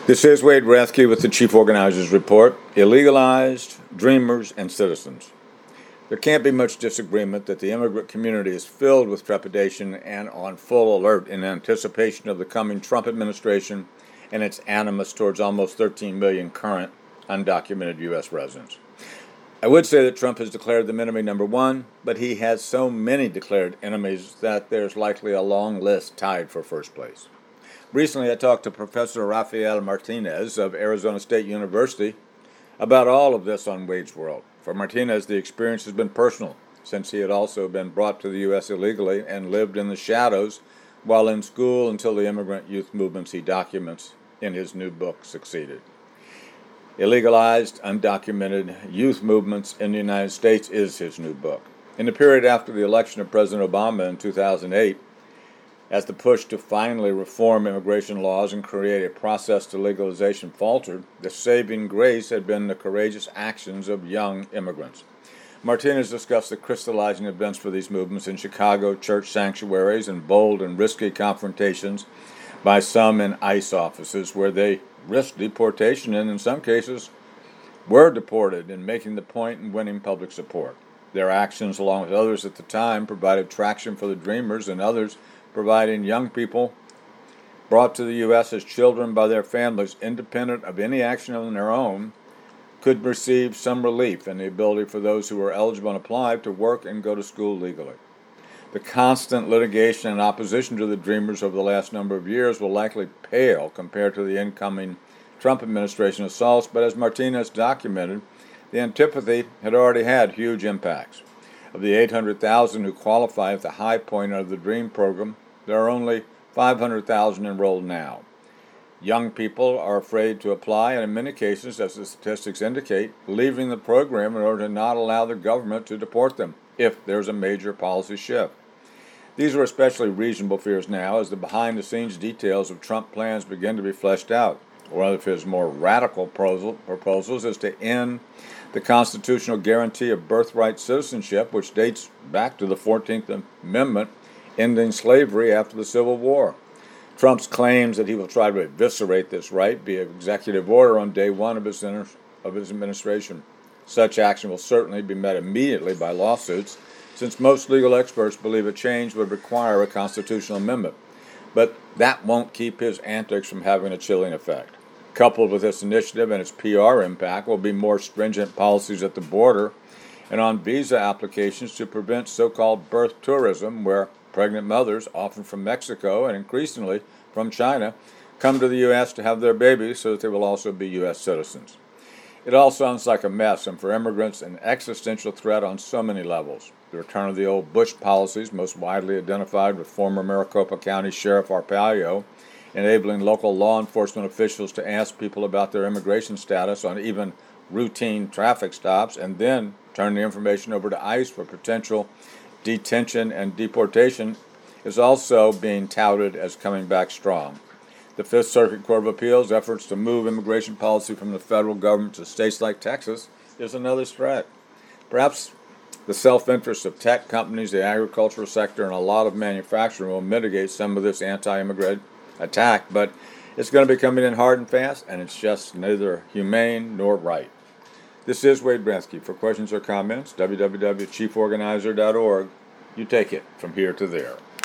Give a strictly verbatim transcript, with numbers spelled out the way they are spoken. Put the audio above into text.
This is Wade Rathke with the Chief Organizers Report, Illegalized, Dreamers, and Citizens. There can't be much disagreement that the immigrant community is filled with trepidation and on full alert in anticipation of the coming Trump administration and its animus towards almost thirteen million current undocumented U S residents. I would say that Trump has declared them enemy number one, but he has so many declared enemies that there's likely a long list tied for first place. Recently, I talked to Professor Rafael Martinez of Arizona State University about all of this on Wade's World. For Martinez, the experience has been personal, since he had also been brought to the U S illegally and lived in the shadows while in school until the immigrant youth movements he documents in his new book succeeded. Illegalized, Undocumented Youth Movements in the United States is his new book. In the period after the election of President Obama in two thousand eight, as the push to finally reform immigration laws and create a process to legalization faltered, the saving grace had been the courageous actions of young immigrants. Martinez discussed the crystallizing events for these movements in Chicago church sanctuaries and bold and risky confrontations by some in ICE offices where they risked deportation and, in some cases, were deported in making the point and winning public support. Their actions, along with others at the time, provided traction for the Dreamers and others providing young people brought to the U S as children by their families, independent of any action on their own, could receive some relief in the ability for those who were eligible and applied to work and go to school legally. The constant litigation and opposition to the Dreamers over the last number of years will likely pale compared to the incoming Trump administration assaults, but as Martinez documented, the antipathy had already had huge impacts. Of the eight hundred thousand who qualify at the high point of the DREAM program, there are only five hundred thousand enrolled now. Young people are afraid to apply and, in many cases, as the statistics indicate, leaving the program in order to not allow the government to deport them if there's a major policy shift. These are especially reasonable fears now as the behind-the-scenes details of Trump plans begin to be fleshed out. One of his more radical proposals is to end the constitutional guarantee of birthright citizenship, which dates back to the fourteenth Amendment, ending slavery after the Civil War. Trump's claims that he will try to eviscerate this right via executive order on day one of his, of his administration. Such action will certainly be met immediately by lawsuits, since most legal experts believe a change would require a constitutional amendment. But that won't keep his antics from having a chilling effect. Coupled with this initiative and its P R impact will be more stringent policies at the border and on visa applications to prevent so-called birth tourism, where pregnant mothers, often from Mexico and increasingly from China, come to the U S to have their babies so that they will also be U S citizens. It all sounds like a mess, and for immigrants, an existential threat on so many levels. The return of the old Bush policies, most widely identified with former Maricopa County Sheriff Arpaio, enabling local law enforcement officials to ask people about their immigration status on even routine traffic stops, and then turn the information over to ICE for potential detention and deportation, is also being touted as coming back strong. The Fifth Circuit Court of Appeals' efforts to move immigration policy from the federal government to states like Texas is another threat. Perhaps the self-interest of tech companies, the agricultural sector, and a lot of manufacturing will mitigate some of this anti-immigrant attack, but it's going to be coming in hard and fast, and it's just neither humane nor right. This is Wade Rathke. For questions or comments, w w w dot chief organizer dot org. You take it from here to there.